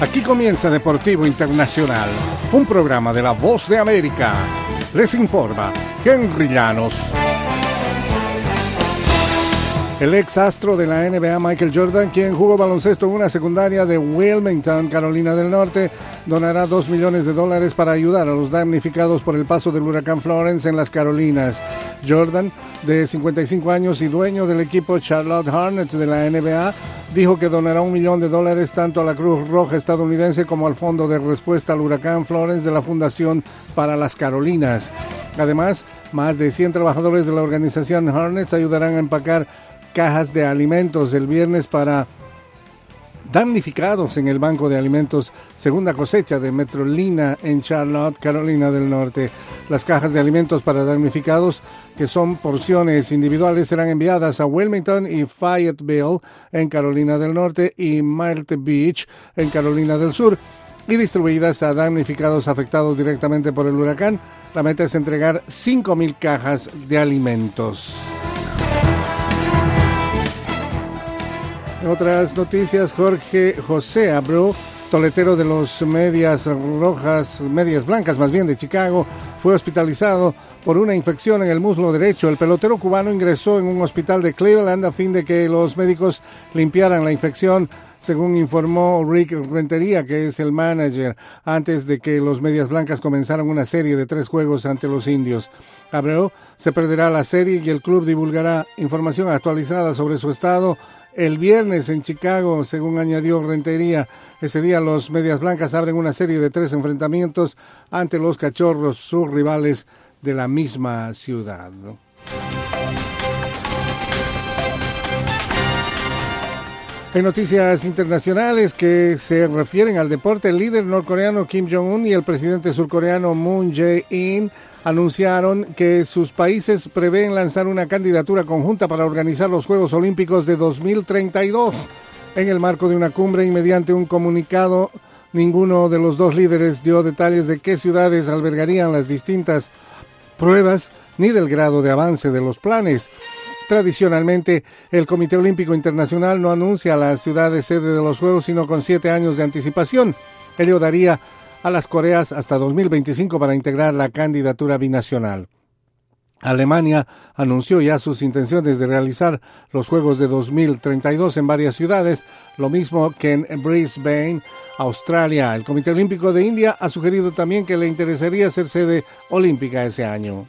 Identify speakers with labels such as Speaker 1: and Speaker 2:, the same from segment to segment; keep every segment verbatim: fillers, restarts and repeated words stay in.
Speaker 1: Aquí comienza Deportivo Internacional, un programa de La Voz de América. Les informa Henry Llanos. El ex astro de la N B A, Michael Jordan, quien jugó baloncesto en una secundaria de Wilmington, Carolina del Norte, donará dos millones de dólares para ayudar a los damnificados por el paso del huracán Florence en las Carolinas. Jordan, de cincuenta y cinco años y dueño del equipo Charlotte Hornets de la N B A, dijo que donará un millón de dólares tanto a la Cruz Roja estadounidense como al Fondo de Respuesta al Huracán Florence de la Fundación para las Carolinas. Además, más de cien trabajadores de la organización Hornets ayudarán a empacar cajas de alimentos el viernes para damnificados en el Banco de Alimentos Segunda Cosecha de Metrolina en Charlotte, Carolina del Norte. Las cajas de alimentos para damnificados, que son porciones individuales, serán enviadas a Wilmington y Fayetteville en Carolina del Norte y Myrtle Beach en Carolina del Sur y distribuidas a damnificados afectados directamente por el huracán. La meta es entregar cinco mil cajas de alimentos. En otras noticias, Jorge José Abreu, toletero de los Medias Rojas, Medias Blancas más bien de Chicago, fue hospitalizado por una infección en el muslo derecho. El pelotero cubano ingresó en un hospital de Cleveland a fin de que los médicos limpiaran la infección, según informó Rick Rentería, que es el manager, antes de que los Medias Blancas comenzaran una serie de tres juegos ante los Indios. Abreu se perderá la serie y el club divulgará información actualizada sobre su estado el viernes en Chicago, según añadió Rentería. Ese día los Medias Blancas abren una serie de tres enfrentamientos ante los Cachorros, sus rivales de la misma ciudad. En noticias internacionales que se refieren al deporte, el líder norcoreano Kim Jong-un y el presidente surcoreano Moon Jae-in anunciaron que sus países prevén lanzar una candidatura conjunta para organizar los Juegos Olímpicos de dos mil treinta y dos. En el marco de una cumbre y mediante un comunicado, ninguno de los dos líderes dio detalles de qué ciudades albergarían las distintas pruebas ni del grado de avance de los planes. Tradicionalmente, el Comité Olímpico Internacional no anuncia la ciudad de sede de los Juegos sino con siete años de anticipación. Ello daría a las Coreas hasta dos mil veinticinco para integrar la candidatura binacional. Alemania anunció ya sus intenciones de realizar los Juegos de dos mil treinta y dos en varias ciudades, lo mismo que en Brisbane, Australia. El Comité Olímpico de India ha sugerido también que le interesaría ser sede olímpica ese año.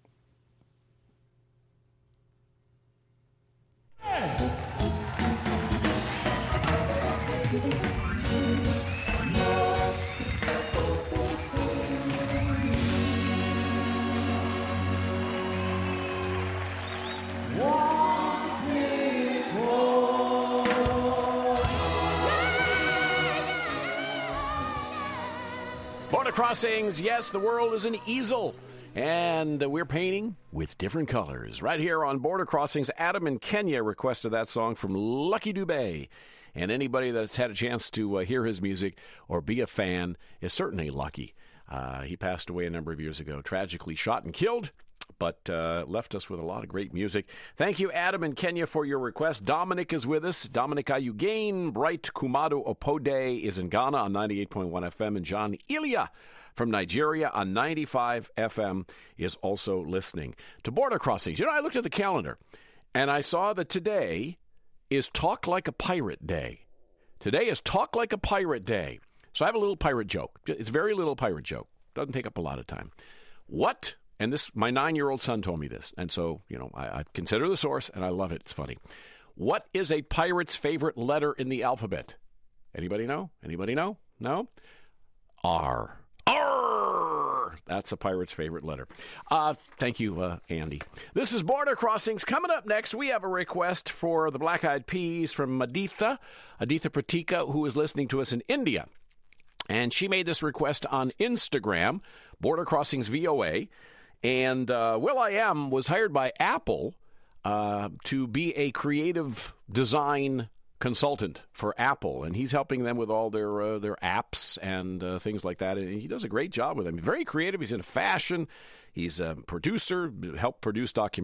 Speaker 2: Border Crossings, yes, the world is an easel, and we're painting with different colors. Right here on Border Crossings, Adam in Kenya requested that song from Lucky Dubé. And anybody that's had a chance to uh, hear his music or be a fan is certainly lucky. Uh, he passed away a number of years ago, tragically shot and killed, but uh, left us with a lot of great music. Thank you, Adam in Kenya, for your request. Dominic is with us. Dominic Ayugain, Bright Kumado Opode is in Ghana on ninety-eight point one F M, and John Ilya from Nigeria on ninety-five F M is also listening to Border Crossings. You know, I looked at the calendar, and I saw that today is Talk Like a Pirate Day. Today is Talk Like a Pirate Day. So I have a little pirate joke. It's a very little pirate joke. Doesn't take up a lot of time. What? And this, my nine-year-old son told me this, and so, you know, I, I consider the source, and I love it. It's funny. What is a pirate's favorite letter in the alphabet? Anybody know? Anybody know? No? R. R. That's a pirate's favorite letter. Uh, thank you, uh, Andy. This is Border Crossings. Coming up next, we have a request for the Black Eyed Peas from Aditha, Aditha Pratika, who is listening to us in India. And she made this request on Instagram, Border Crossings V O A. And uh, will.i.am was hired by Apple uh, to be a creative design consultant for Apple, and he's helping them with all their uh, their apps and uh, things like that. And he does a great job with them. Very creative. He's into fashion. He's a producer, helped produce documentaries.